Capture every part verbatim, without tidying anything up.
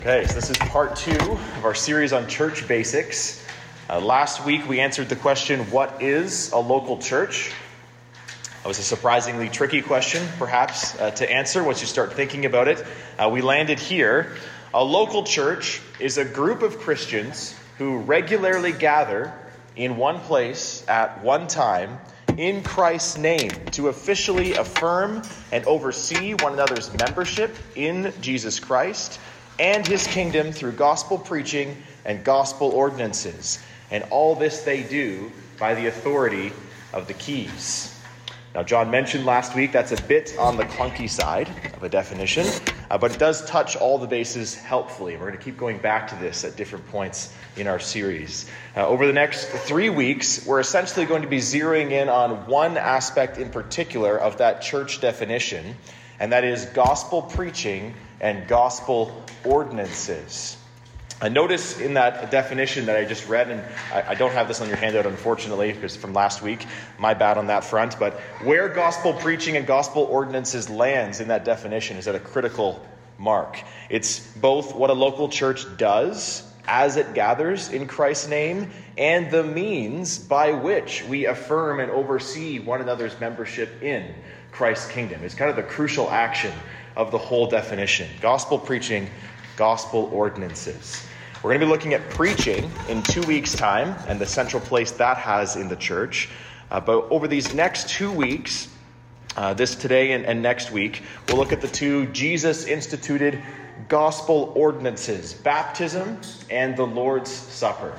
Okay, so this is part two of our series on church basics. Uh, last week we answered the question, what is a local church? That was a surprisingly tricky question, perhaps, uh, to answer once you start thinking about it. Uh, we landed here. A local church is a group of Christians who regularly gather in one place at one time in Christ's name to officially affirm and oversee one another's membership in Jesus Christ and his kingdom through gospel preaching and gospel ordinances. And all this they do by the authority of the keys. Now, John mentioned last week that's a bit on the clunky side of a definition, uh, but it does touch all the bases helpfully. We're going to keep going back to this at different points in our series. Uh, over the next three weeks, we're essentially going to be zeroing in on one aspect in particular of that church definition, and that is gospel preaching and gospel ordinances. Uh, notice in that definition that I just read, and I, I don't have this on your handout, unfortunately, because from last week, my bad on that front, but where gospel preaching and gospel ordinances lands in that definition is at a critical mark. It's both what a local church does as it gathers in Christ's name and the means by which we affirm and oversee one another's membership in Christ's kingdom. It's kind of the crucial action of the whole definition. Gospel preaching, gospel ordinances. We're going to be looking at preaching in two weeks' time and the central place that has in the church. Uh, but over these next two weeks, uh, this today and, and next week, we'll look at the two Jesus-instituted gospel ordinances, baptism and the Lord's Supper.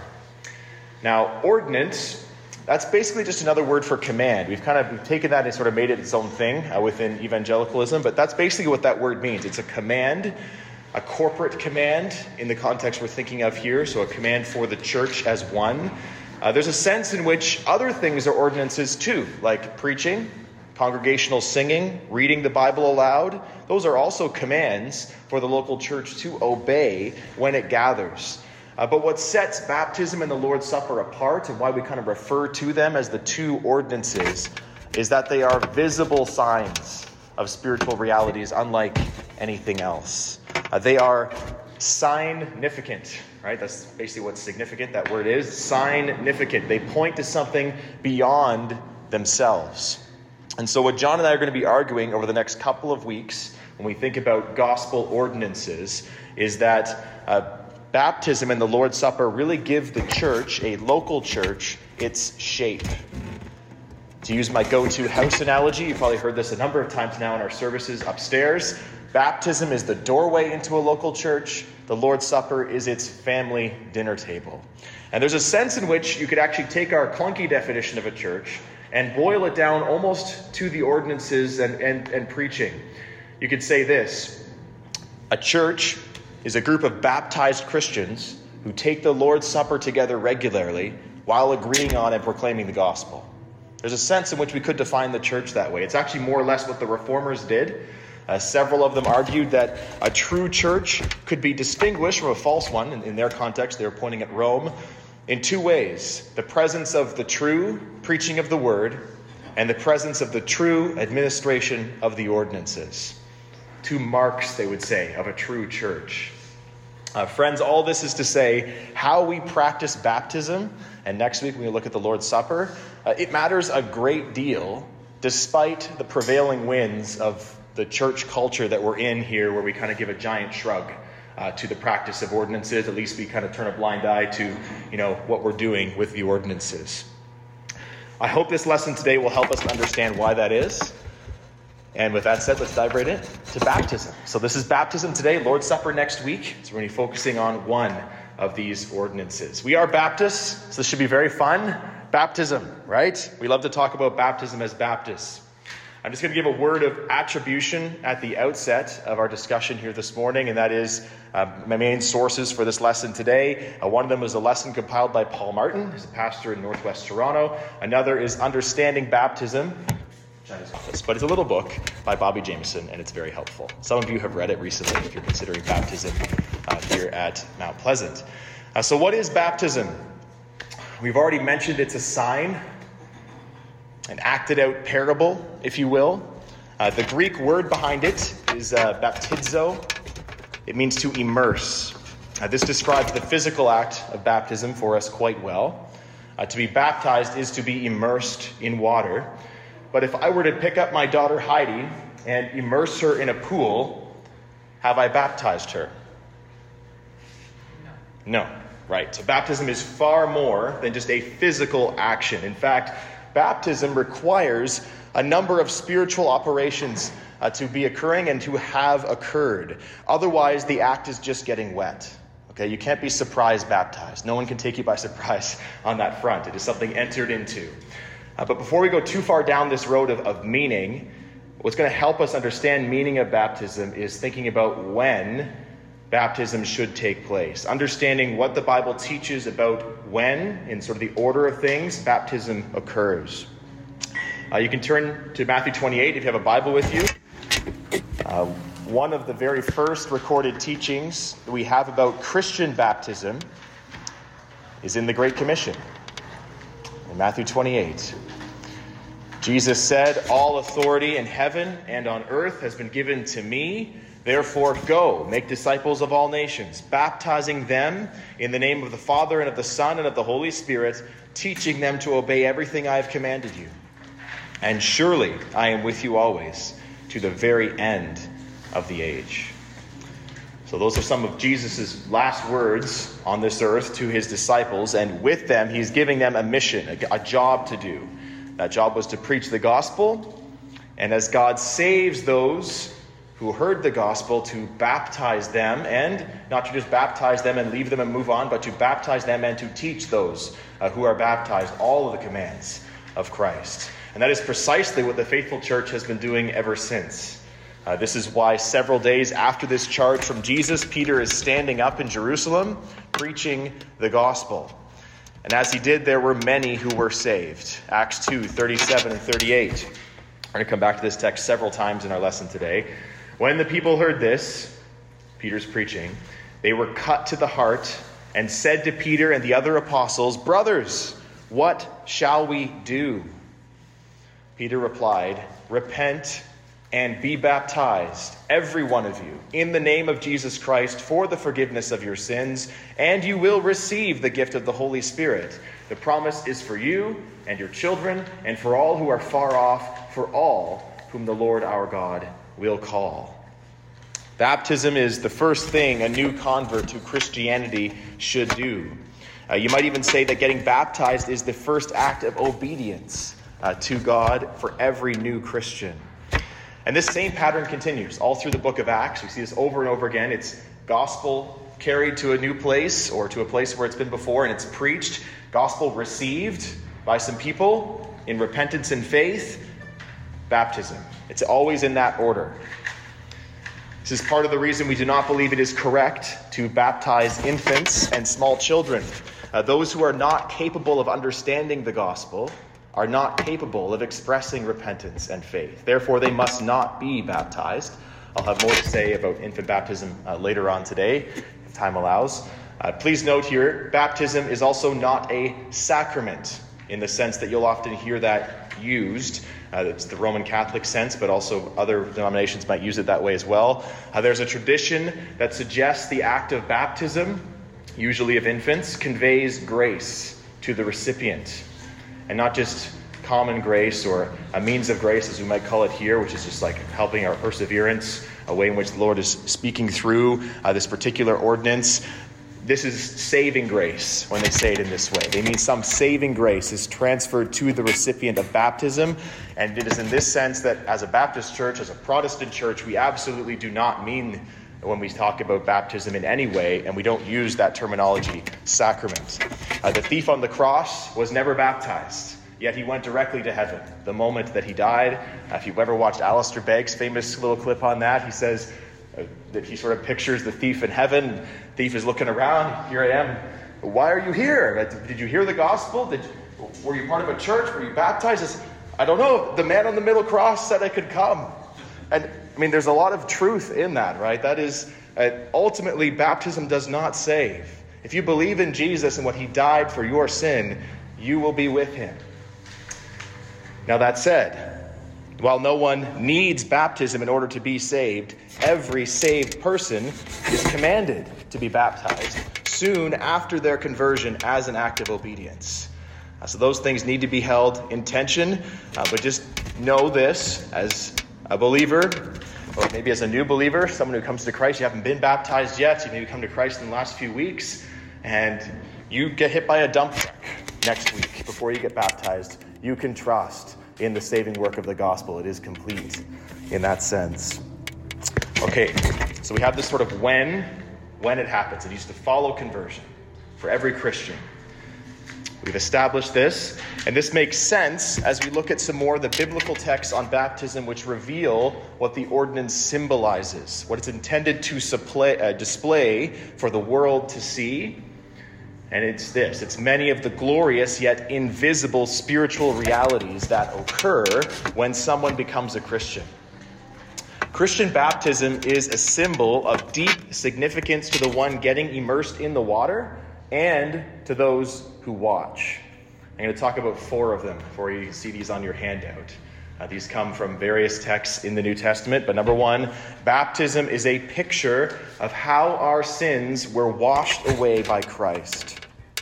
Now, ordinance, that's basically just another word for command. We've kind of we've taken that and sort of made it its own thing uh, within evangelicalism, but that's basically what that word means. It's a command, a corporate command in the context we're thinking of here, so a command for the church as one. Uh, there's a sense in which other things are ordinances too, like preaching, congregational singing, reading the Bible aloud. Those are also commands for the local church to obey when it gathers. Uh, but what sets baptism and the Lord's Supper apart, and why we kind of refer to them as the two ordinances, is that they are visible signs of spiritual realities unlike anything else. Uh, they are significant, right? That's basically what's significant, that word is. Significant. They point to something beyond themselves. And so what John and I are going to be arguing over the next couple of weeks when we think about gospel ordinances is that uh, baptism and the Lord's Supper really give the church, a local church, its shape. To use my go-to house analogy, you've probably heard this a number of times now in our services upstairs. Baptism is the doorway into a local church. The Lord's Supper is its family dinner table. And there's a sense in which you could actually take our clunky definition of a church and boil it down almost to the ordinances and, and, and preaching. You could say this: a church is a group of baptized Christians who take the Lord's Supper together regularly while agreeing on and proclaiming the gospel. There's a sense in which we could define the church that way. It's actually more or less what the Reformers did. Uh, several of them argued that a true church could be distinguished from a false one. In, in their context, they were pointing at Rome in two ways: the presence of the true preaching of the word and the presence of the true administration of the ordinances. Two marks, they would say, of a true church. Uh, friends, all this is to say how we practice baptism, and next week when we look at the Lord's Supper, uh, it matters a great deal despite the prevailing winds of the church culture that we're in here, where we kind of give a giant shrug uh, to the practice of ordinances. At least we kind of turn a blind eye to, you know, what we're doing with the ordinances. I hope this lesson today will help us understand why that is. And with that said, let's dive right in to baptism. So this is baptism today, Lord's Supper next week. So we're going to be focusing on one of these ordinances. We are Baptists, so this should be very fun. Baptism, right? We love to talk about baptism as Baptists. I'm just going to give a word of attribution at the outset of our discussion here this morning, and that is uh, my main sources for this lesson today. Uh, one of them is a lesson compiled by Paul Martin, who's a pastor in Northwest Toronto. Another is Understanding Baptism, but it's a little book by Bobby Jameson, and it's very helpful. Some of you have read it recently if you're considering baptism uh, here at Mount Pleasant. Uh, so what is baptism? We've already mentioned it's a sign, an acted out parable, if you will. Uh, the Greek word behind it is uh, baptizo, It means to immerse. Uh, this describes the physical act of baptism for us quite well. Uh, to be baptized is to be immersed in water. But if I were to pick up my daughter Heidi and immerse her in a pool, have I baptized her? No. No. Right. So baptism is far more than just a physical action. In fact, baptism requires a number of spiritual operations uh, to be occurring and to have occurred. Otherwise, the act is just getting wet. Okay, you can't be surprise baptized. No one can take you by surprise on that front. It is something entered into. Uh, but before we go too far down this road of, of meaning, what's going to help us understand meaning of baptism is thinking about when baptism should take place. Understanding what the Bible teaches about when, in sort of the order of things, baptism occurs. Uh, you can turn to Matthew twenty-eight if you have a Bible with you. Uh, one of the very first recorded teachings that we have about Christian baptism is in the Great Commission. In Matthew twenty-eight, Jesus said, "All authority in heaven and on earth has been given to me. Therefore, go, make disciples of all nations, baptizing them in the name of the Father and of the Son and of the Holy Spirit, teaching them to obey everything I have commanded you. And surely I am with you always, to the very end of the age." So those are some of Jesus' last words on this earth to his disciples, and with them he's giving them a mission, a, a job to do. That job was to preach the gospel, and as God saves those who heard the gospel, to baptize them, and not to just baptize them and leave them and move on, but to baptize them and to teach those uh, who are baptized all of the commands of Christ. And that is precisely what the faithful church has been doing ever since. Uh, this is why several days after this charge from Jesus, Peter is standing up in Jerusalem preaching the gospel. And as he did, there were many who were saved. Acts two, thirty-seven and thirty-eight. We're going to come back to this text several times in our lesson today. When the people heard this, Peter's preaching, they were cut to the heart and said to Peter and the other apostles, "Brothers, what shall we do?" Peter replied, "Repent and be baptized, every one of you, in the name of Jesus Christ for the forgiveness of your sins, and you will receive the gift of the Holy Spirit. The promise is for you and your children and for all who are far off, for all whom the Lord our God will call." Baptism is the first thing a new convert to Christianity should do. Uh, you might even say that getting baptized is the first act of obedience uh, to God for every new Christian. And this same pattern continues all through the book of Acts. We see this over and over again. It's gospel carried to a new place or to a place where it's been before, and it's preached. Gospel received by some people in repentance and faith. Baptism. It's always in that order. This is part of the reason we do not believe it is correct to baptize infants and small children. Uh, those who are not capable of understanding the gospel are not capable of expressing repentance and faith. Therefore, they must not be baptized. I'll have more to say about infant baptism uh, later on today, if time allows. Uh, please note here, baptism is also not a sacrament in the sense that you'll often hear that used. Uh, it's the Roman Catholic sense, but also other denominations might use it that way as well. Uh, there's a tradition that suggests the act of baptism, usually of infants, conveys grace to the recipient. And not just common grace or a means of grace, as we might call it here, which is just like helping our perseverance, a way in which the Lord is speaking through uh, this particular ordinance. This is saving grace when they say it in this way. They mean some saving grace is transferred to the recipient of baptism. And it is in this sense that as a Baptist church, as a Protestant church, we absolutely do not mean when we talk about baptism in any way, and we don't use that terminology, sacrament. Uh, the thief on the cross was never baptized, yet he went directly to heaven the moment that he died. Uh, if you've ever watched Alistair Begg's famous little clip on that, he says uh, that he sort of pictures the thief in heaven. The thief is looking around. Here I am. Why are you here? Did you hear the gospel? Did were you part of a church? Were you baptized? Says, I don't know. The man on the middle cross said I could come. And I mean, there's a lot of truth in that, right? That is, uh, ultimately, baptism does not save. If you believe in Jesus and what he died for your sin, you will be with him. Now, that said, While no one needs baptism in order to be saved, every saved person is commanded to be baptized soon after their conversion as an act of obedience. Uh, so those things need to be held in tension, uh, but just know this as a believer, or maybe as a new believer, someone who comes to Christ, you haven't been baptized yet, you maybe come to Christ in the last few weeks, and you get hit by a dump truck next week before you get baptized. You can trust in the saving work of the gospel. It is complete in that sense. Okay, so we have this sort of when, when it happens. It needs to follow conversion for every Christian. We've established this, and this makes sense as we look at some more of the biblical texts on baptism which reveal what the ordinance symbolizes, what it's intended to supply, uh, display for the world to see. And it's this, it's many of the glorious yet invisible spiritual realities that occur when someone becomes a Christian. Christian baptism is a symbol of deep significance to the one getting immersed in the water and to those who watch. I'm going to talk about four of them for you. You can see these on your handout. Uh, these come from various texts in the New Testament. But number one, baptism is a picture of how our sins were washed away by Christ.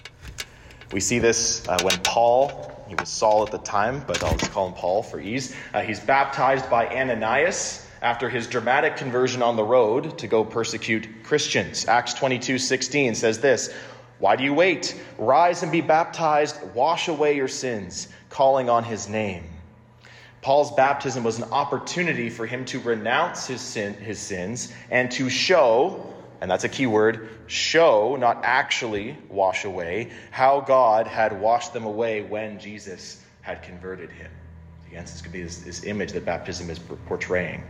We see this uh, when Paul, he was Saul at the time, but I'll just call him Paul for ease. Uh, he's baptized by Ananias after his dramatic conversion on the road to go persecute Christians. Acts twenty-two sixteen says this, "Why do you wait? Rise and be baptized, wash away your sins, calling on his name." Paul's baptism was an opportunity for him to renounce his sin, his sins and to show, and that's a key word, show, not actually wash away, how God had washed them away when Jesus had converted him. Again, this could be this, this image that baptism is portraying.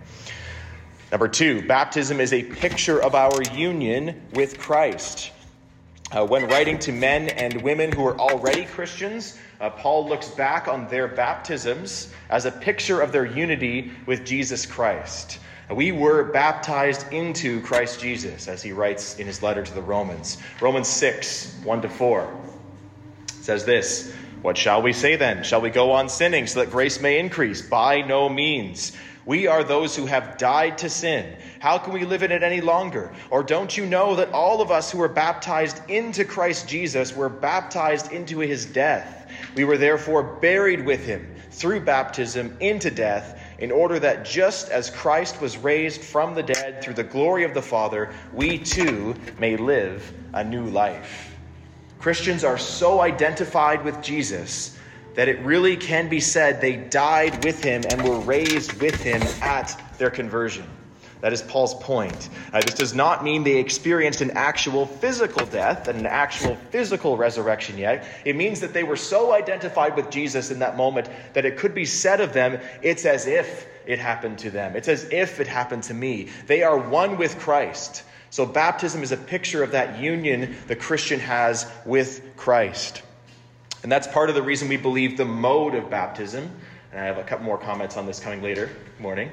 Number two, baptism is a picture of our union with Christ. Uh, when writing to men and women who are already Christians, uh, Paul looks back on their baptisms as a picture of their unity with Jesus Christ. We were baptized into Christ Jesus, as he writes in his letter to the Romans. Romans six, one to four says this, "What shall we say then? Shall we go on sinning so that grace may increase? By no means. We are those who have died to sin. How can we live in it any longer? Or don't you know that all of us who were baptized into Christ Jesus were baptized into his death? We were therefore buried with him through baptism into death, in order that just as Christ was raised from the dead through the glory of the Father, we too may live a new life." Christians are so identified with Jesus that it really can be said they died with him and were raised with him at their conversion. That is Paul's point. Uh, this does not mean they experienced an actual physical death and an actual physical resurrection yet. It means that they were so identified with Jesus in that moment that it could be said of them, it's as if it happened to them. It's as if it happened to me. They are one with Christ. So baptism is a picture of that union the Christian has with Christ. And that's part of the reason we believe the mode of baptism, and I have a couple more comments on this coming later morning.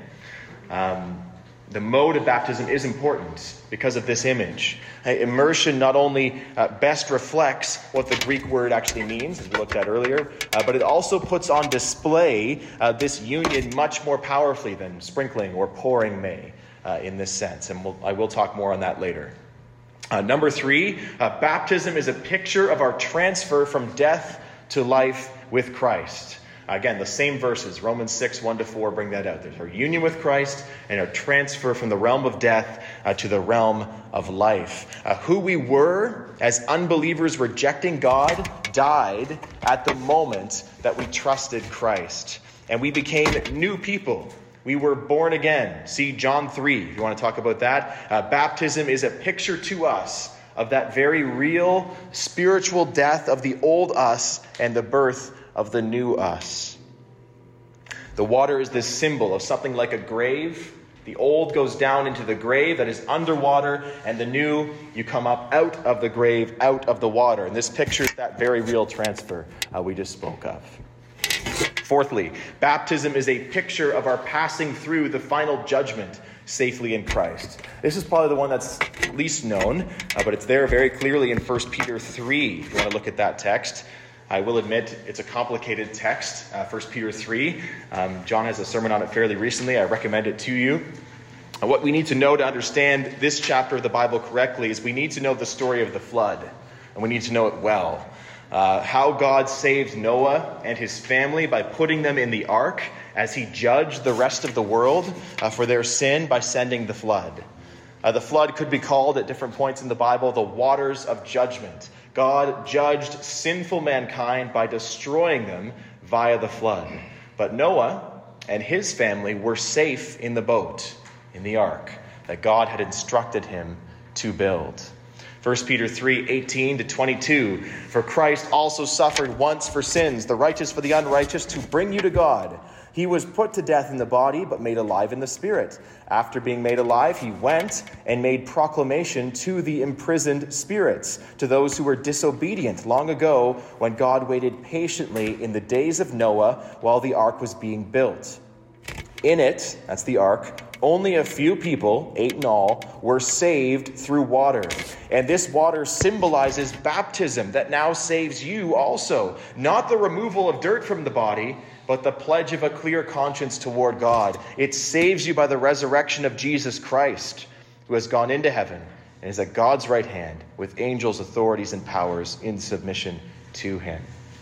Um, the mode of baptism is important because of this image. Uh, immersion not only uh, best reflects what the Greek word actually means, as we looked at earlier, uh, but it also puts on display uh, this union much more powerfully than sprinkling or pouring may uh, in this sense. And we'll, I will talk more on that later. Uh, number three, uh, baptism is a picture of our transfer from death to life with Christ. Again, the same verses, Romans six, one to four, bring that out. There's our union with Christ and our transfer from the realm of death uh, to the realm of life. Uh, who we were as unbelievers rejecting God died at the moment that we trusted Christ. And we became new people. We were born again. See John three, if you want to talk about that. Uh, baptism is a picture to us of that very real spiritual death of the old us and the birth of the new us. The water is this symbol of something like a grave. The old goes down into the grave that is underwater, and the new, you come up out of the grave, out of the water. And this pictures that very real transfer uh, we just spoke of. Fourthly, baptism is a picture of our passing through the final judgment safely in Christ. This is probably the one that's least known, uh, but it's there very clearly in First Peter three, if you want to look at that text. I will admit it's a complicated text, uh, First Peter three. Um, John has a sermon on it fairly recently. I recommend it to you. And what we need to know to understand this chapter of the Bible correctly is we need to know the story of the flood, and we need to know it well. Uh, how God saved Noah and his family by putting them in the ark as he judged the rest of the world uh, for their sin by sending the flood. Uh, the flood could be called at different points in the Bible the waters of judgment. God judged sinful mankind by destroying them via the flood. But Noah and his family were safe in the boat, in the ark, that God had instructed him to build. First Peter three, eighteen to twenty-two. For Christ also suffered once for sins, the righteous for the unrighteous, to bring you to God. He was put to death in the body, but made alive in the spirit. After being made alive, he went and made proclamation to the imprisoned spirits, to those who were disobedient long ago, when God waited patiently in the days of Noah while the ark was being built. In it, that's the ark, only a few people, eight in all, were saved through water. And this water symbolizes baptism that now saves you also. Not the removal of dirt from the body, but the pledge of a clear conscience toward God. It saves you by the resurrection of Jesus Christ, who has gone into heaven and is at God's right hand with angels, authorities, and powers in submission to him.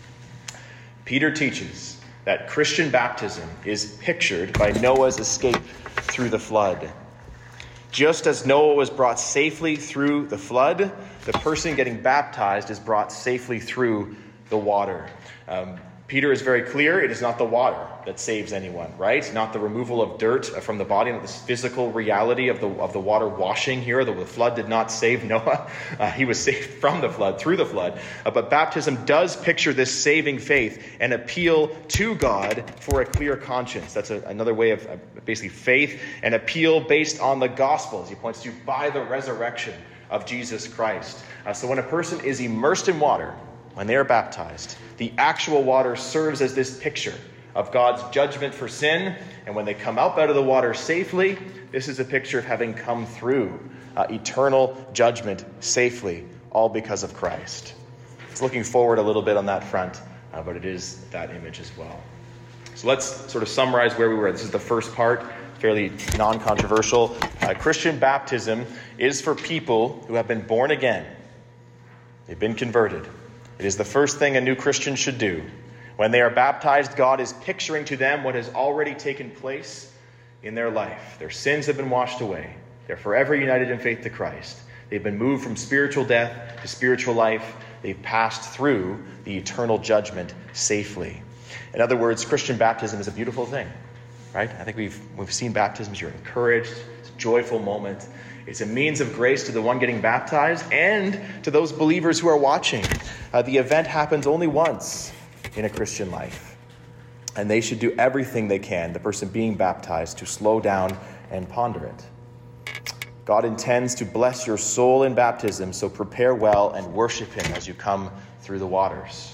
Peter teaches that Christian baptism is pictured by Noah's escape through the flood. Just as Noah was brought safely through the flood, the person getting baptized is brought safely through the water. Um, Peter is very clear, it is not the water that saves anyone, right? Not the removal of dirt from the body, not this physical reality of the of the water washing here. The, the flood did not save Noah. Uh, he was saved from the flood, through the flood. Uh, but baptism does picture this saving faith and appeal to God for a clear conscience. That's a, another way of uh, basically faith, an appeal based on the gospel, as he points to, by the resurrection of Jesus Christ. Uh, so when a person is immersed in water, when they are baptized, the actual water serves as this picture of God's judgment for sin. And when they come up out of the water safely, this is a picture of having come through uh, eternal judgment safely, all because of Christ. It's looking forward a little bit on that front, uh, but it is that image as well. So let's sort of summarize where we were. This is the first part, fairly non-controversial. Uh, Christian baptism is for people who have been born again. They've been converted. It is the first thing a new Christian should do. When they are baptized, God is picturing to them what has already taken place in their life. Their sins have been washed away. They're forever united in faith to Christ. They've been moved from spiritual death to spiritual life. They've passed through the eternal judgment safely. In other words, Christian baptism is a beautiful thing, right? I think we've we've seen baptisms. You're encouraged. It's a joyful moment. It's a means of grace to the one getting baptized and to those believers who are watching. Uh, the event happens only once in a Christian life. And they should do everything they can, the person being baptized, to slow down and ponder it. God intends to bless your soul in baptism, so prepare well and worship him as you come through the waters.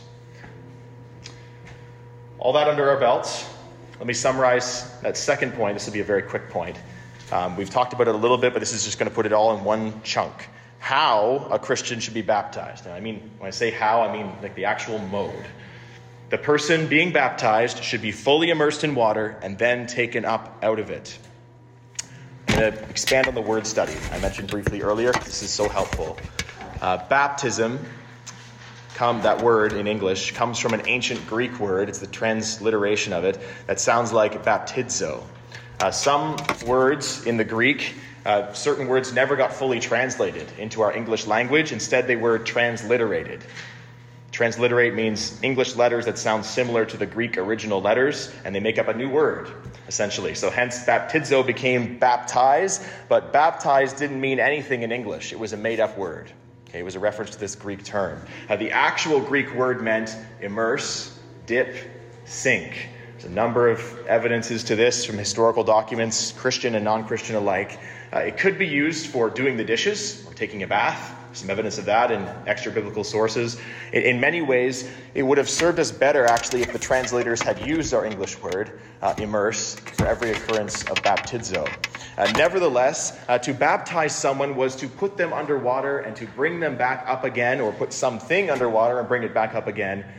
All that under our belts, let me summarize that second point. This will be a very quick point. Um, we've talked about it a little bit, but this is just going to put it all in one chunk. How a Christian should be baptized. Now, I mean, when I say how, I mean like the actual mode. The person being baptized should be fully immersed in water and then taken up out of it. I'm going to expand on the word study I mentioned briefly earlier. This is so helpful. Uh, baptism, come, that word in English, comes from an ancient Greek word. It's the transliteration of it that sounds like baptizo. Uh, some words in the Greek, uh, certain words never got fully translated into our English language. Instead, they were transliterated. Transliterate means English letters that sound similar to the Greek original letters, and they make up a new word, essentially. So hence, baptizo became baptize, but baptize didn't mean anything in English. It was a made-up word. Okay, it was a reference to this Greek term. Uh, the actual Greek word meant immerse, dip, sink. There's a number of evidences to this from historical documents, Christian and non-Christian alike. Uh, it could be used for doing the dishes or taking a bath. Some evidence of that in extra-biblical sources. In, in many ways, it would have served us better, actually, if the translators had used our English word, uh, immerse, for every occurrence of baptizo. Uh, nevertheless, uh, to baptize someone was to put them underwater and to bring them back up again, or put something underwater and bring it back up again,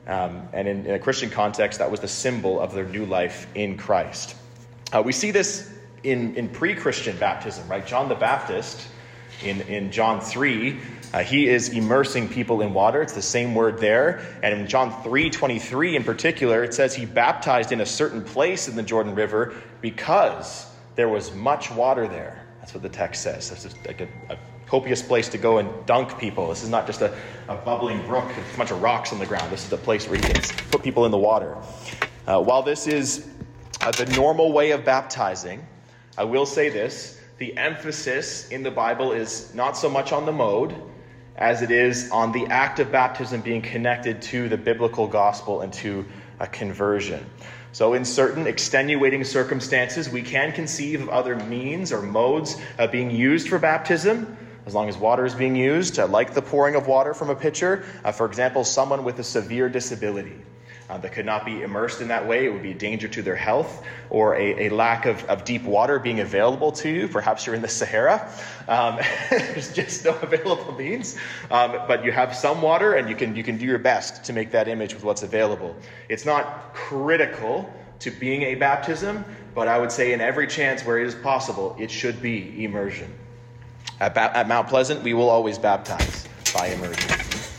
Um, and in, in a Christian context, that was the symbol of their new life in Christ. Uh, we see this in, in pre-Christian baptism, right? John the Baptist, in, in John three, uh, he is immersing people in water. It's the same word there. And in John three twenty-three in particular, it says he baptized in a certain place in the Jordan River because there was much water there. That's what the text says. This is like a, a copious place to go and dunk people. This is not just a, a bubbling brook, a bunch of rocks on the ground. This is the place where he can put people in the water. Uh, while this is uh, the normal way of baptizing, I will say this. The emphasis in the Bible is not so much on the mode as it is on the act of baptism being connected to the biblical gospel and to a conversion. So in certain extenuating circumstances, we can conceive of other means or modes uh, being used for baptism, as long as water is being used, uh, like the pouring of water from a pitcher. Uh, for example, someone with a severe disability uh, that could not be immersed in that way. It would be a danger to their health, or a, a lack of, of deep water being available to you. Perhaps you're in the Sahara. Um, there's just no available means. Um, but you have some water, and you can you can do your best to make that image with what's available. It's not critical to being a baptism, but I would say in every chance where it is possible, it should be immersion. At, ba- at Mount Pleasant, we will always baptize by immersion.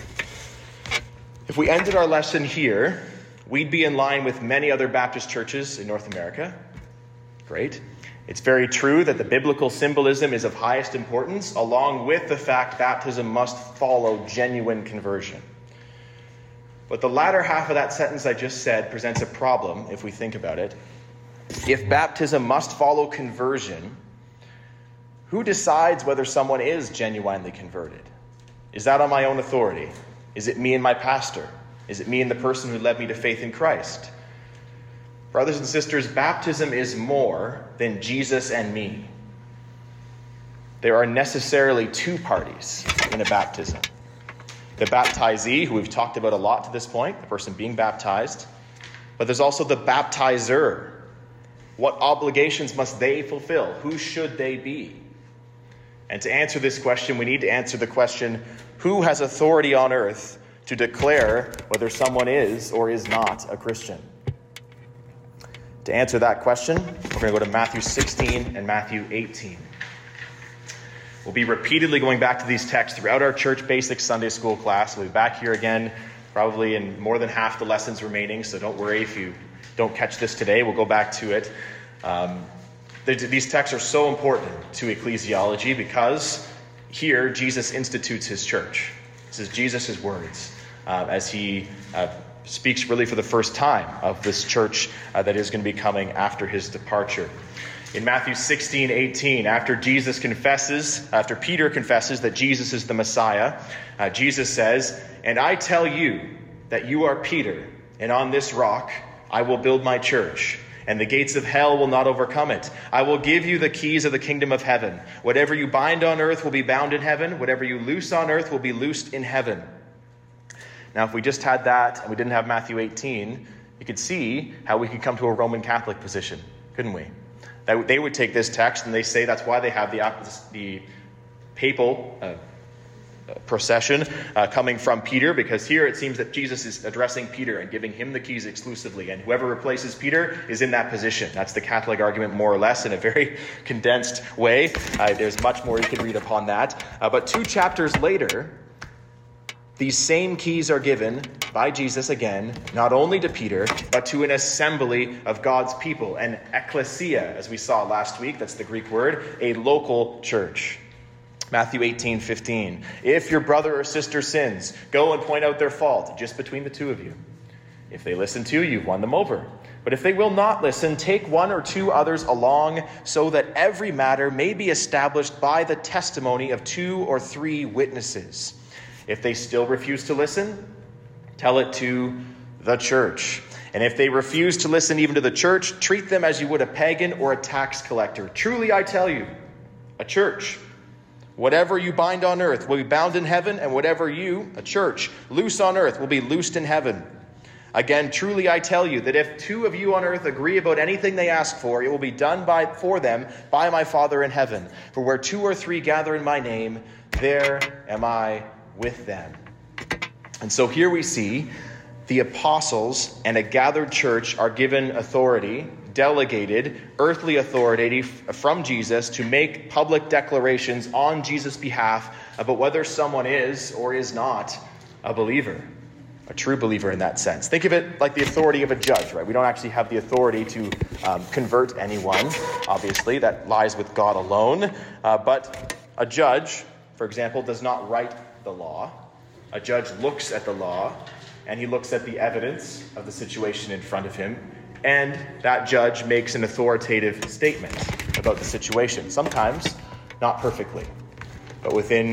If we ended our lesson here, we'd be in line with many other Baptist churches in North America. Great. It's very true that the biblical symbolism is of highest importance, along with the fact baptism must follow genuine conversion. But the latter half of that sentence I just said presents a problem if we think about it. If baptism must follow conversion, who decides whether someone is genuinely converted? Is that on my own authority? Is it me and my pastor? Is it me and the person who led me to faith in Christ? Brothers and sisters, baptism is more than Jesus and me. There are necessarily two parties in a baptism. The baptizee, who we've talked about a lot to this point, the person being baptized. But there's also the baptizer. What obligations must they fulfill? Who should they be? And to answer this question, we need to answer the question, who has authority on earth to declare whether someone is or is not a Christian? To answer that question, we're going to go to Matthew sixteen and Matthew eighteen. We'll be repeatedly going back to these texts throughout our church basic Sunday school class. We'll be back here again, probably in more than half the lessons remaining, so don't worry if you don't catch this today. We'll go back to it. Um, these texts are so important to ecclesiology because here Jesus institutes his church. This is Jesus' words uh, as he uh, speaks really for the first time of this church uh, that is going to be coming after his departure. In Matthew sixteen, eighteen, after Jesus confesses, after Peter confesses that Jesus is the Messiah, uh, Jesus says, "And I tell you that you are Peter, and on this rock I will build my church, and the gates of hell will not overcome it. I will give you the keys of the kingdom of heaven. Whatever you bind on earth will be bound in heaven. Whatever you loose on earth will be loosed in heaven." Now, if we just had that and we didn't have Matthew eighteen, you could see how we could come to a Roman Catholic position, couldn't we? That they would take this text and they say that's why they have the, the papal uh, procession uh, coming from Peter, because here it seems that Jesus is addressing Peter and giving him the keys exclusively, and whoever replaces Peter is in that position. That's the Catholic argument, more or less, in a very condensed way. Uh, there's much more you can read upon that. Uh, but two chapters later, these same keys are given by Jesus again, not only to Peter, but to an assembly of God's people, an ecclesia, as we saw last week. That's the Greek word, a local church. Matthew eighteen, fifteen. If your brother or sister sins, go and point out their fault, just between the two of you. If they listen to you, you've won them over. But if they will not listen, take one or two others along, so that every matter may be established by the testimony of two or three witnesses. If they still refuse to listen, tell it to the church. And if they refuse to listen even to the church, treat them as you would a pagan or a tax collector. Truly, I tell you, a church, whatever you bind on earth will be bound in heaven, and whatever you, a church, loose on earth will be loosed in heaven. Again, truly I tell you that if two of you on earth agree about anything they ask for, it will be done by for them by my Father in heaven. For where two or three gather in my name, there am I with them. And so here we see the apostles and a gathered church are given authority, delegated earthly authority from Jesus to make public declarations on Jesus' behalf about whether someone is or is not a believer, a true believer in that sense. Think of it like the authority of a judge, right? We don't actually have the authority to um, convert anyone, obviously. That lies with God alone. Uh, but a judge, for example, does not write the law. A judge looks at the law, and he looks at the evidence of the situation in front of him, and that judge makes an authoritative statement about the situation. Sometimes not perfectly, but within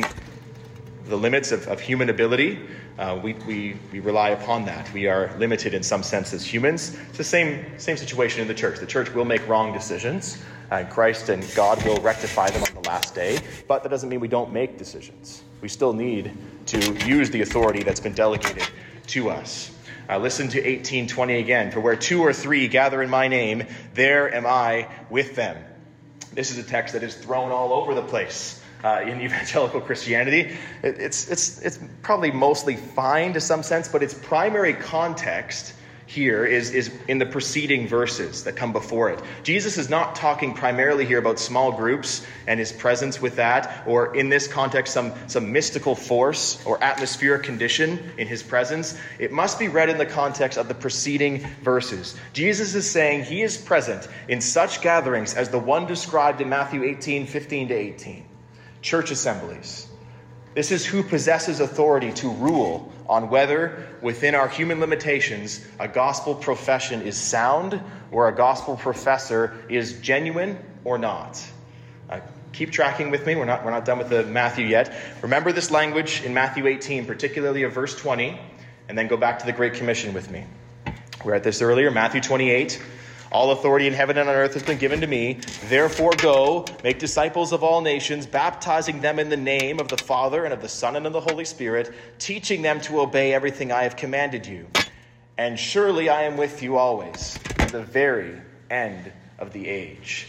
the limits of, of human ability, uh, we, we, we rely upon that. We are limited in some sense as humans. It's the same, same situation in the church. The church will make wrong decisions, and Christ and God will rectify them on the last day, but that doesn't mean we don't make decisions. We still need to use the authority that's been delegated to us. Uh, listen to eighteen twenty again. For where two or three gather in my name, there am I with them. This is a text that is thrown all over the place uh, in evangelical Christianity. It, it's, it's, it's probably mostly fine to some sense, but its primary context here is, is in the preceding verses that come before it. Jesus is not talking primarily here about small groups and his presence with that, or in this context, some, some mystical force or atmospheric condition in his presence. It must be read in the context of the preceding verses. Jesus is saying he is present in such gatherings as the one described in Matthew eighteen, fifteen to eighteen. Church assemblies. This is who possesses authority to rule on whether, within our human limitations, a gospel profession is sound or a gospel professor is genuine or not. Uh, keep tracking with me. We're not, we're not done with the Matthew yet. Remember this language in Matthew eighteen, particularly of verse twenty, and then go back to the Great Commission with me. We were at this earlier, Matthew twenty-eight. All authority in heaven and on earth has been given to me. Therefore go, make disciples of all nations, baptizing them in the name of the Father and of the Son and of the Holy Spirit, teaching them to obey everything I have commanded you. And surely I am with you always, to the very end of the age.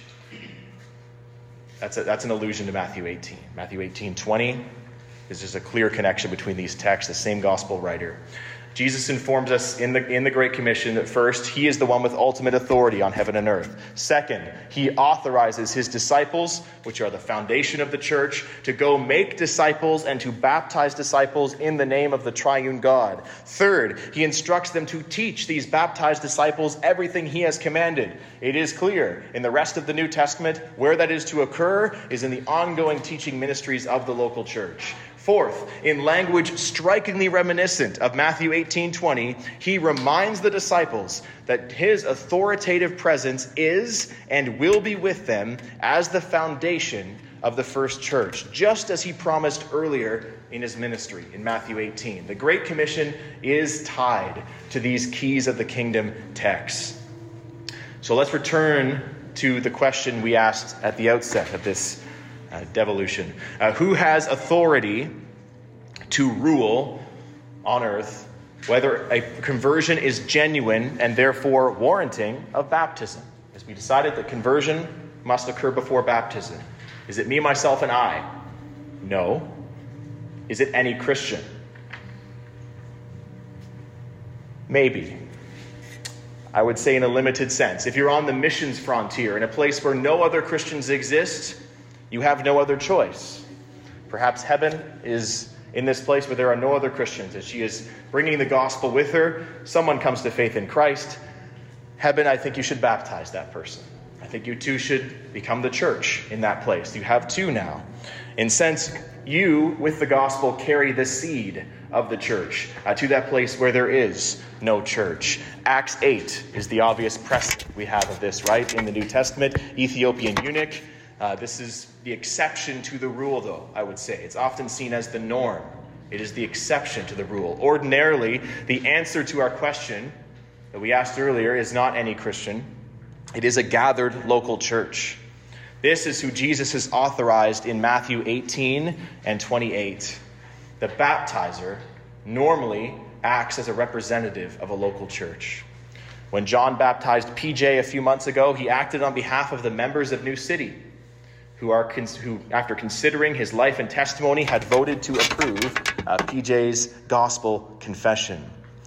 That's, a, that's an allusion to Matthew eighteen. Matthew eighteen twenty is just a clear connection between these texts, the same gospel writer. Jesus informs us in the in the Great Commission that first, he is the one with ultimate authority on heaven and earth. Second, he authorizes his disciples, which are the foundation of the church, to go make disciples and to baptize disciples in the name of the triune God. Third, he instructs them to teach these baptized disciples everything he has commanded. It is clear in the rest of the New Testament where that is to occur is in the ongoing teaching ministries of the local church. Fourth, in language strikingly reminiscent of Matthew eighteen twenty, he reminds the disciples that his authoritative presence is and will be with them as the foundation of the first church, just as he promised earlier in his ministry in Matthew eighteen. The Great Commission is tied to these keys of the kingdom texts. So let's return to the question we asked at the outset of this Uh, devolution. Uh, who has authority to rule on earth, whether a conversion is genuine and therefore warranting of baptism? As we decided that conversion must occur before baptism. Is it me, myself, and I? No. Is it any Christian? Maybe. I would say in a limited sense. If you're on the missions frontier, in a place where no other Christians exist, you have no other choice. Perhaps heaven is in this place where there are no other Christians. As she is bringing the gospel with her, someone comes to faith in Christ. Heaven, I think you should baptize that person. I think you too should become the church in that place. You have two now. In sense, you, with the gospel, carry the seed of the church uh, to that place where there is no church. Acts eight is the obvious precedent we have of this, right? In the New Testament, Ethiopian eunuch. Uh, this is the exception to the rule, though, I would say. It's often seen as the norm. It is the exception to the rule. Ordinarily, the answer to our question that we asked earlier is not any Christian. It is a gathered local church. This is who Jesus has authorized in Matthew eighteen and twenty-eight. The baptizer normally acts as a representative of a local church. When John baptized P J a few months ago, he acted on behalf of the members of New City, who, are who, after considering his life and testimony, had voted to approve uh, P J's gospel confession.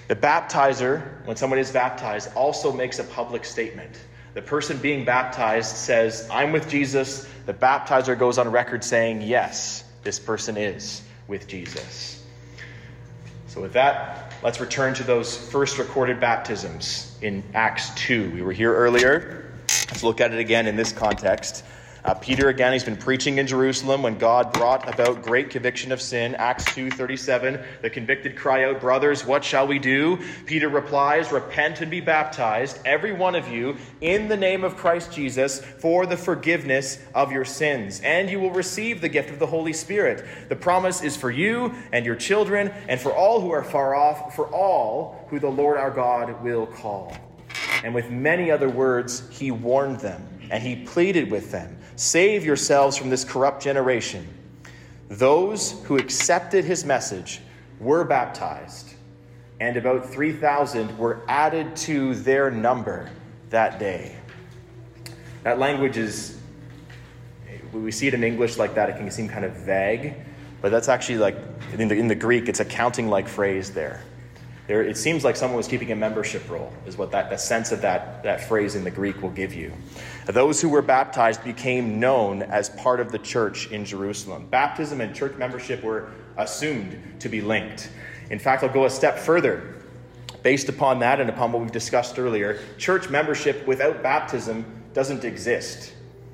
The baptizer, when someone is baptized, also makes a public statement. The person being baptized says, I'm with Jesus. The baptizer goes on record saying, yes, this person is with Jesus. So with that, let's return to those first recorded baptisms in Acts two. We were here earlier. Let's look at it again in this context. Uh, Peter, again, he's been preaching in Jerusalem when God brought about great conviction of sin. Acts two thirty-seven, the convicted cry out, brothers, what shall we do? Peter replies, repent and be baptized, every one of you, in the name of Christ Jesus, for the forgiveness of your sins. And you will receive the gift of the Holy Spirit. The promise is for you and your children, and for all who are far off, for all who the Lord our God will call. And with many other words, he warned them, and he pleaded with them, save yourselves from this corrupt generation. Those who accepted his message were baptized, and about three thousand were added to their number that day. That language is, when we see it in English like that, it can seem kind of vague, but that's actually like, in the, in the Greek, it's a counting-like phrase there. There, it seems like someone was keeping a membership roll, is what that the sense of that, that phrase in the Greek will give you. Those who were baptized became known as part of the church in Jerusalem. Baptism and church membership were assumed to be linked. In fact, I'll go a step further. Based upon that and upon what we've discussed earlier, church membership without baptism doesn't exist.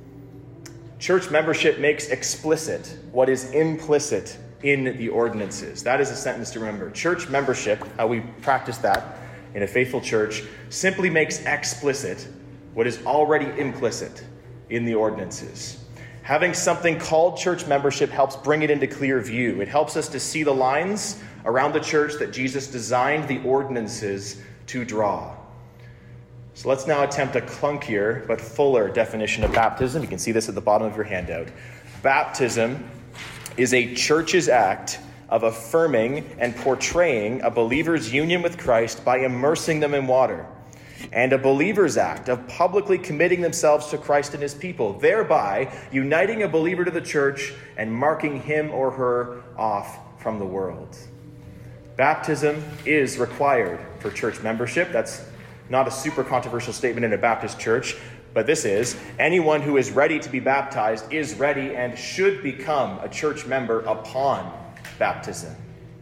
Church membership makes explicit what is implicit in the ordinances. That is a sentence to remember. Church membership, how we practice that in a faithful church, simply makes explicit what is already implicit in the ordinances. Having something called church membership helps bring it into clear view. It helps us to see the lines around the church that Jesus designed the ordinances to draw. So let's now attempt a clunkier but fuller definition of baptism. You can see this at the bottom of your handout. Baptism is a church's act of affirming and portraying a believer's union with Christ by immersing them in water, and a believer's act of publicly committing themselves to Christ and his people, thereby uniting a believer to the church and marking him or her off from the world. Baptism is required for church membership. That's not a super controversial statement in a Baptist church, but this is, anyone who is ready to be baptized is ready and should become a church member upon baptism.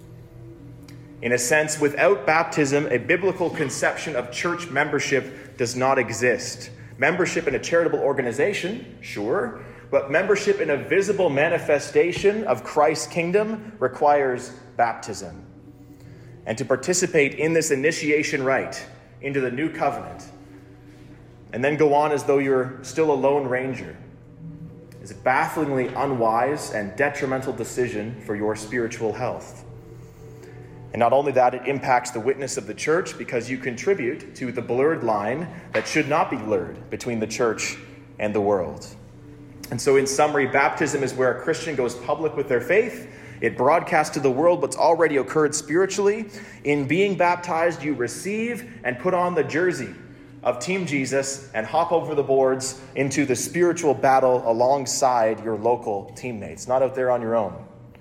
In a sense, without baptism, a biblical conception of church membership does not exist. Membership in a charitable organization, sure, but membership in a visible manifestation of Christ's kingdom requires baptism. And to participate in this initiation rite into the new covenant, and then go on as though you're still a lone ranger, is a bafflingly unwise and detrimental decision for your spiritual health. And not only that, it impacts the witness of the church because you contribute to the blurred line that should not be blurred between the church and the world. And so in summary, baptism is where a Christian goes public with their faith. It broadcasts to the world what's already occurred spiritually. In being baptized, you receive and put on the jersey of Team Jesus and hop over the boards into the spiritual battle alongside your local teammates, not out there on your own.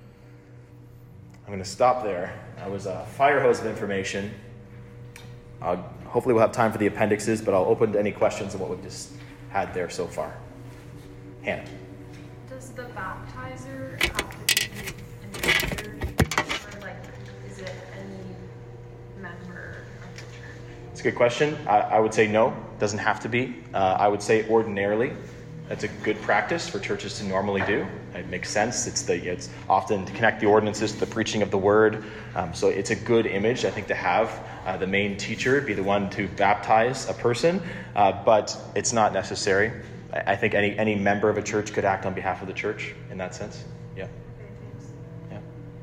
I'm going to stop there. That was a fire hose of information. Uh, hopefully we'll have time for the appendixes, but I'll open to any questions on what we've just had there so far. Hannah. Does the baptizer have to be in the church, or like, is it any member of the church? It's a good question. I, I would say no, it doesn't have to be. Uh, I would say ordinarily, that's a good practice for churches to normally do. It makes sense. It's the it's often to connect the ordinances to the preaching of the word. Um, so it's a good image, I think, to have uh, the main teacher be the one to baptize a person, uh, but it's not necessary. I, I think any any member of a church could act on behalf of the church in that sense. Yeah. Yeah.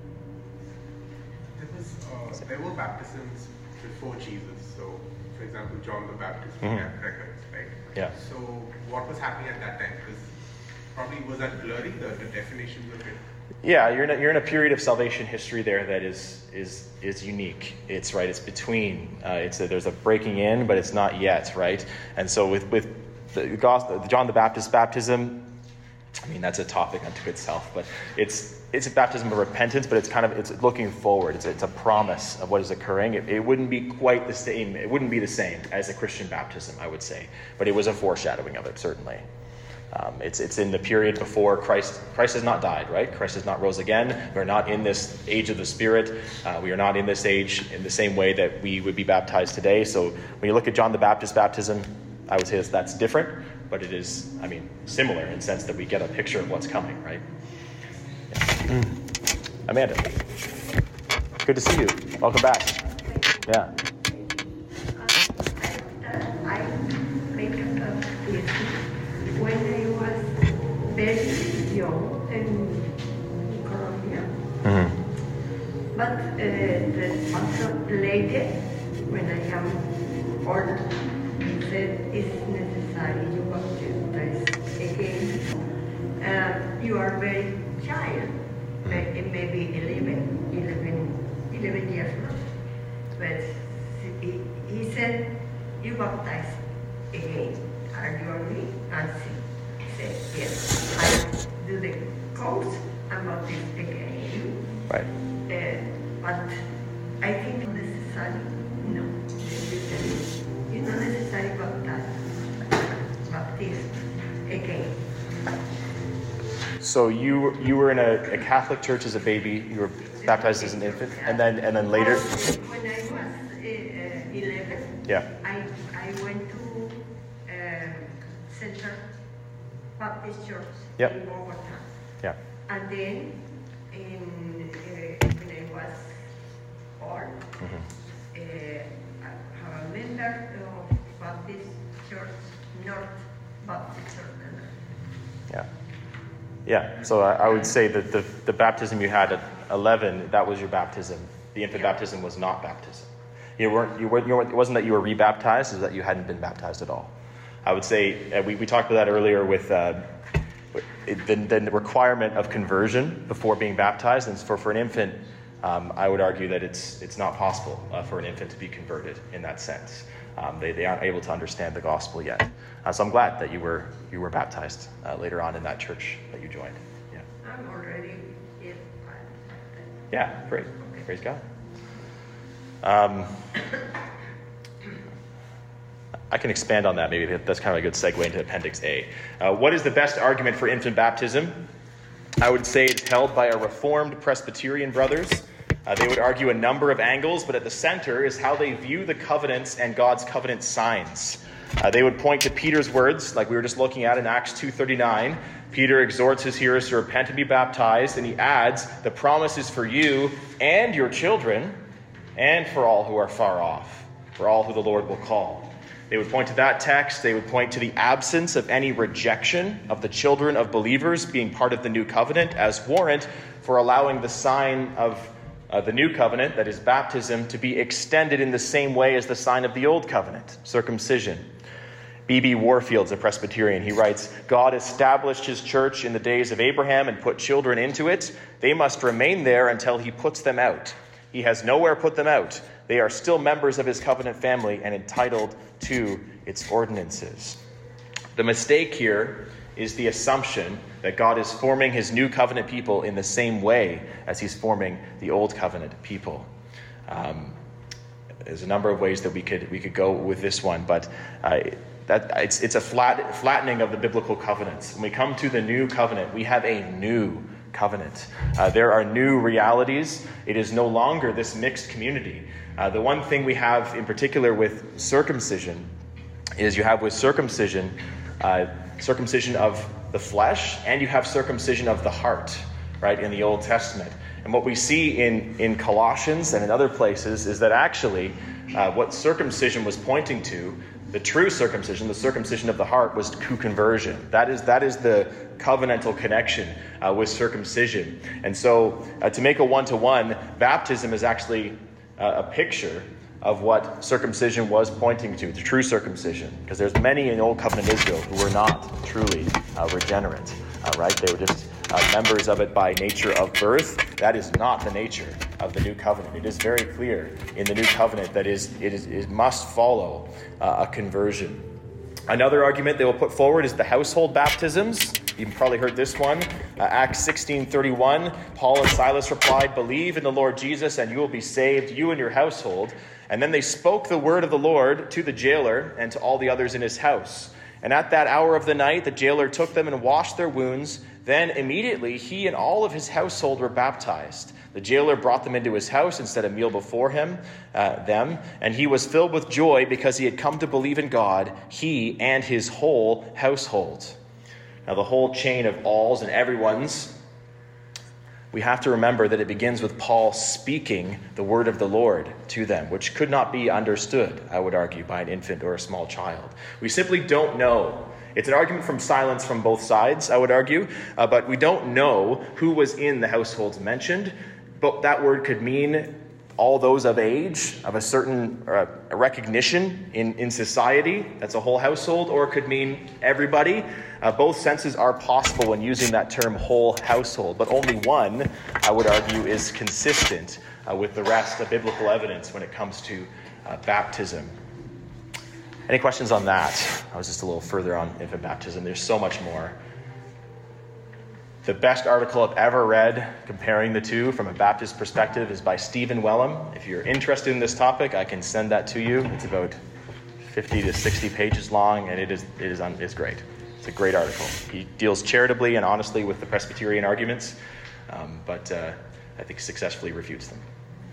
There was uh, there were baptisms before Jesus. So, for example, John the Baptist, we Mm-hmm. have records, right? Yeah. So, what was happening at that time? Because probably was that blurry, the, the definitions of it? Yeah, you're in a, you're in a period of salvation history there that is is is unique. It's right. It's between. Uh, it's a, there's a breaking in, but it's not yet, right? And so with with the gospel, John the Baptist baptism, I mean, that's a topic unto itself, but it's it's a baptism of repentance, but it's kind of, it's looking forward. It's, it's a promise of what is occurring. It, it wouldn't be quite the same. It wouldn't be the same as a Christian baptism, I would say, but it was a foreshadowing of it, certainly. Um, it's it's in the period before Christ. Christ has not died, right? Christ has not rose again. We're not in this age of the Spirit. Uh, we are not in this age in the same way that we would be baptized today. So when you look at John the Baptist baptism, I would say that's, that's different, but it is, I mean, similar in the sense that we get a picture of what's coming, right? Yeah. Mm. Amanda, good to see you. Welcome back. Yeah. I make a this when I was very young in Colombia. Mm-hmm. But uh, the, also later, when I am old, he said it's necessary you baptize again. Uh, you are very child, may- maybe eleven, eleven, eleven years old. But he, he said, you baptize again. Are you agree? And he said, yes. I do the course and baptize again. Right. Uh, but I think necessary, no. It's not necessary baptize, baptize again. So you you were in a, a Catholic church as a baby. You were baptized as an infant, and then and then later. When I was uh, eleven, Yeah. I I went to um, Central Baptist Church Yep. in Bogota, Yeah. and then in uh, when I was old, Mm-hmm. uh, I have a member of Baptist Church, North Baptist Church. Yeah. Yeah. So I, I would say that the, the baptism you had at eleven, that was your baptism. The infant Yeah. baptism was not baptism. You weren't. You weren't. You weren't. It wasn't that you were rebaptized; it was that you hadn't been baptized at all. I would say uh, we we talked about that earlier with uh, it, the, the requirement of conversion before being baptized, and for for an infant, um, I would argue that it's it's not possible uh, for an infant to be converted in that sense. Um, they they aren't able to understand the gospel yet. Uh, so I'm glad that you were you were baptized uh, later on in that church that you joined. Yeah. I'm already here. Yeah. Great. Praise God. Um, I can expand on that. Maybe that's kind of a good segue into Appendix A. Uh, what is the best argument for infant baptism? I would say it's held by our Reformed Presbyterian brothers. Uh, they would argue a number of angles, but at the center is how they view the covenants and God's covenant signs. Uh, they would point to Peter's words, like we were just looking at in Acts two thirty-nine. Peter exhorts his hearers to repent and be baptized, and he adds, the promise is for you and your children, and for all who are far off, for all who the Lord will call. They would point to that text. They would point to the absence of any rejection of the children of believers being part of the new covenant as warrant for allowing the sign of uh, the new covenant, that is baptism, to be extended in the same way as the sign of the old covenant, circumcision. B B Warfield's a Presbyterian. He writes, God established his church in the days of Abraham and put children into it. They must remain there until he puts them out. He has nowhere put them out. They are still members of his covenant family and entitled to its ordinances. The mistake here is the assumption that God is forming his new covenant people in the same way as he's forming the old covenant people. Um, there's a number of ways that we could we could go with this one, but uh, that it's it's a flat flattening of the biblical covenants. When we come to the new covenant, we have a new covenant. Uh, there are new realities. It is no longer this mixed community. Uh, the one thing we have in particular with circumcision is you have with circumcision, uh, circumcision of the flesh, and you have circumcision of the heart, right, in the Old Testament. And what we see in, in Colossians and in other places is that actually uh, what circumcision was pointing to, the true circumcision, the circumcision of the heart, was to conversion. That is that is the covenantal connection uh, with circumcision. And so uh, to make a one-to-one, baptism is actually uh, a picture of what circumcision was pointing to, the true circumcision. Because there's many in Old Covenant Israel who were not truly uh, regenerate, uh, right? They were just uh, members of it by nature of birth. That is not the nature of the New Covenant. It is very clear in the New Covenant that is it, is, it must follow uh, a conversion. Another argument they will put forward is the household baptisms. you've probably heard this one. Uh, Acts sixteen thirty-one, Paul and Silas replied, "Believe in the Lord Jesus and you will be saved, you and your household." And then they spoke the word of the Lord to the jailer and to all the others in his house. And at that hour of the night, the jailer took them and washed their wounds. Then immediately he and all of his household were baptized. The jailer brought them into his house and set a meal before him, uh, them, and he was filled with joy because he had come to believe in God, he and his whole household. Now the whole chain of alls and everyone's, we have to remember that it begins with Paul speaking the word of the Lord to them, which could not be understood, I would argue, by an infant or a small child. We simply don't know. It's an argument from silence from both sides, I would argue, uh, but we don't know who was in the households mentioned, but that word could mean all those of age, of a certain uh, recognition in, in society. That's a whole household, or it could mean everybody. Uh, both senses are possible when using that term whole household, but only one, I would argue, is consistent uh, with the rest of biblical evidence when it comes to uh, baptism. Any questions on that? I was just a little further on infant baptism. There's so much more. The best article I've ever read comparing the two from a Baptist perspective is by Stephen Wellum. If you're interested in this topic, I can send that to you. It's about fifty to sixty pages long, and it is it is un, it's great. It's a great article. He deals charitably and honestly with the Presbyterian arguments, um, but uh, I think successfully refutes them.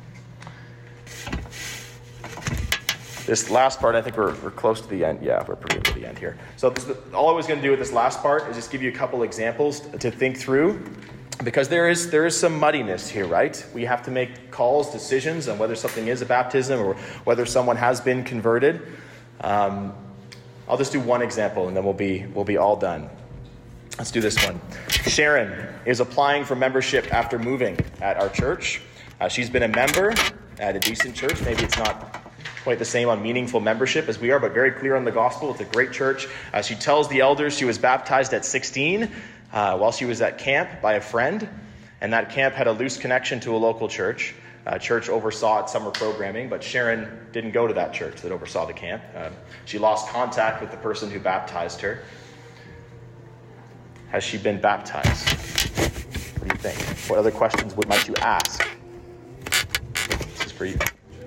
This last part, I think we're, we're close to the end. Yeah, we're pretty to the end here. So this, all I was going to do with this last part is just give you a couple examples to think through, because there is there is some muddiness here, right? We have to make calls, decisions on whether something is a baptism or whether someone has been converted. Um, I'll just do one example, and then we'll be we'll be all done. Let's do this one. Sharon is applying for membership after moving at our church. Uh, she's been a member at a decent church. Maybe it's not quite the same on meaningful membership as we are, but very clear on the gospel. It's a great church. Uh, she tells the elders she was baptized at sixteen uh, while she was at camp by a friend, and that camp had a loose connection to a local church. Uh, church oversaw its summer programming, but Sharon didn't go to that church that oversaw the camp. Uh, she lost contact with the person who baptized her. Has she been baptized? What do you think? What other questions would might you ask? This is for you.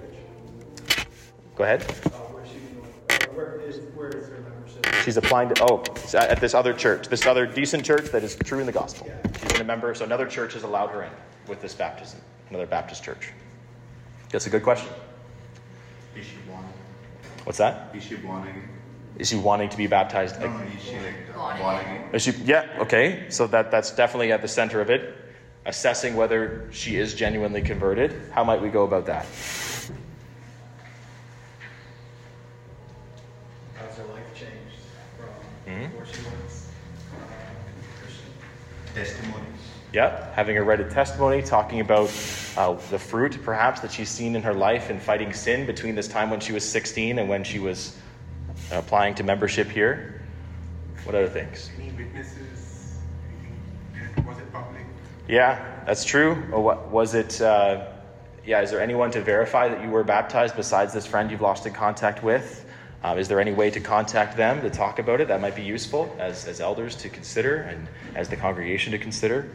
Go ahead. Uh, where, she, where, is, where is her membership? She's applying to, oh, at this other church, this other decent church that is true in the gospel. Yeah. She's been a member, so another church has allowed her in with this baptism, another Baptist church. That's a good question. Is she wanting? What's that? Is she wanting? Is she wanting to be baptized? No, is she like wanting? Is she, yeah, okay. So that, that's definitely at the center of it. Assessing whether she is genuinely converted. How might we go about that? How's her life changed from Mm-hmm. where she was uh, Christian? Testimonies. Yeah, having her read a testimony, talking about uh, the fruit, perhaps, that she's seen in her life in fighting sin between this time when she was sixteen and when she was uh, applying to membership here. What other things? Any witnesses? Anything? Was it public? Yeah, that's true. Or what, was it, uh, yeah, is there anyone to verify that you were baptized besides this friend you've lost in contact with? Uh, is there any way to contact them to talk about it? That might be useful as, as elders to consider and as the congregation to consider.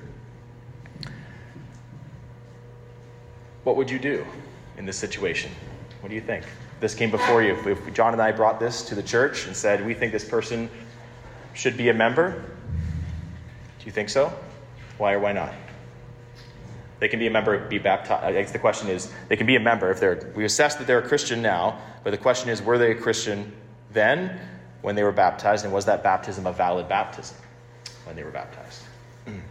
What would you do in this situation? What do you think? This came before you. If, if John and I brought this to the church and said, we think this person should be a member, do you think so? Why or why not? They can be a member, be baptized. I guess the question is, they can be a member if they're, we assess that they're a Christian now, but the question is, were they a Christian then when they were baptized, and was that baptism a valid baptism when they were baptized? Mm.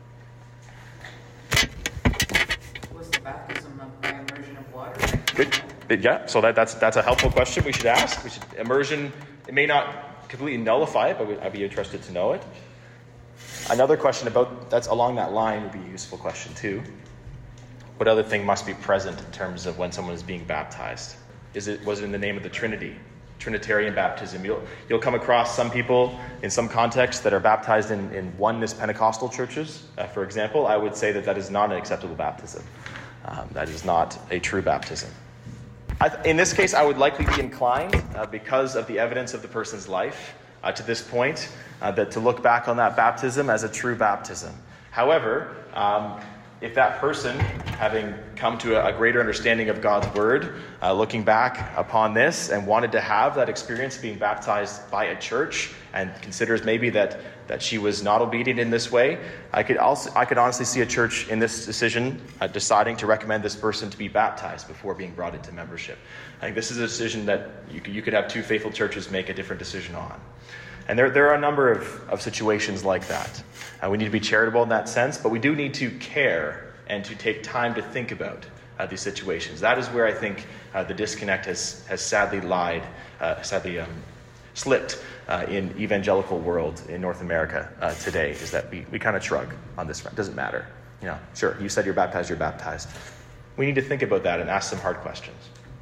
Was the baptism of by immersion of water? Good. Yeah, so that, that's that's a helpful question we should ask. We should immersion, it may not completely nullify it, but I'd be interested to know it. Another question about that's along that line would be a useful question too. What other thing must be present in terms of when someone is being baptized? Is it was it in the name of the Trinity? Trinitarian baptism. You'll you'll come across some people in some contexts that are baptized in, in oneness Pentecostal churches, uh, for example. I would say that that is not an acceptable baptism. Um, that is not a true baptism. I th- in this case, I would likely be inclined, uh, because of the evidence of the person's life, uh, to this point, uh, that to look back on that baptism as a true baptism. However, um, if that person, having come to a, a greater understanding of God's word, uh, looking back upon this and wanted to have that experience of being baptized by a church and considers maybe that, that she was not obedient in this way, I could also I could honestly see a church in this decision uh, deciding to recommend this person to be baptized before being brought into membership. I think this is a decision that you could, you could have two faithful churches make a different decision on. And there, there are a number of, of situations like that. Uh, we need to be charitable in that sense, but we do need to care and to take time to think about uh, these situations. That is where I think uh, the disconnect has, has sadly lied, uh, sadly um, slipped uh, in evangelical world in North America uh, today, is that we, we kind of shrug on this front. Doesn't matter. You know, sure, you said you're baptized, you're baptized. We need to think about that and ask some hard questions.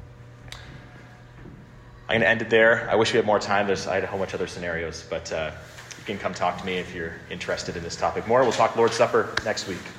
I'm going to end it there. I wish we had more time. There's, I had a whole bunch of other scenarios, but uh, you can come talk to me if you're interested in this topic more. We'll talk Lord's Supper next week.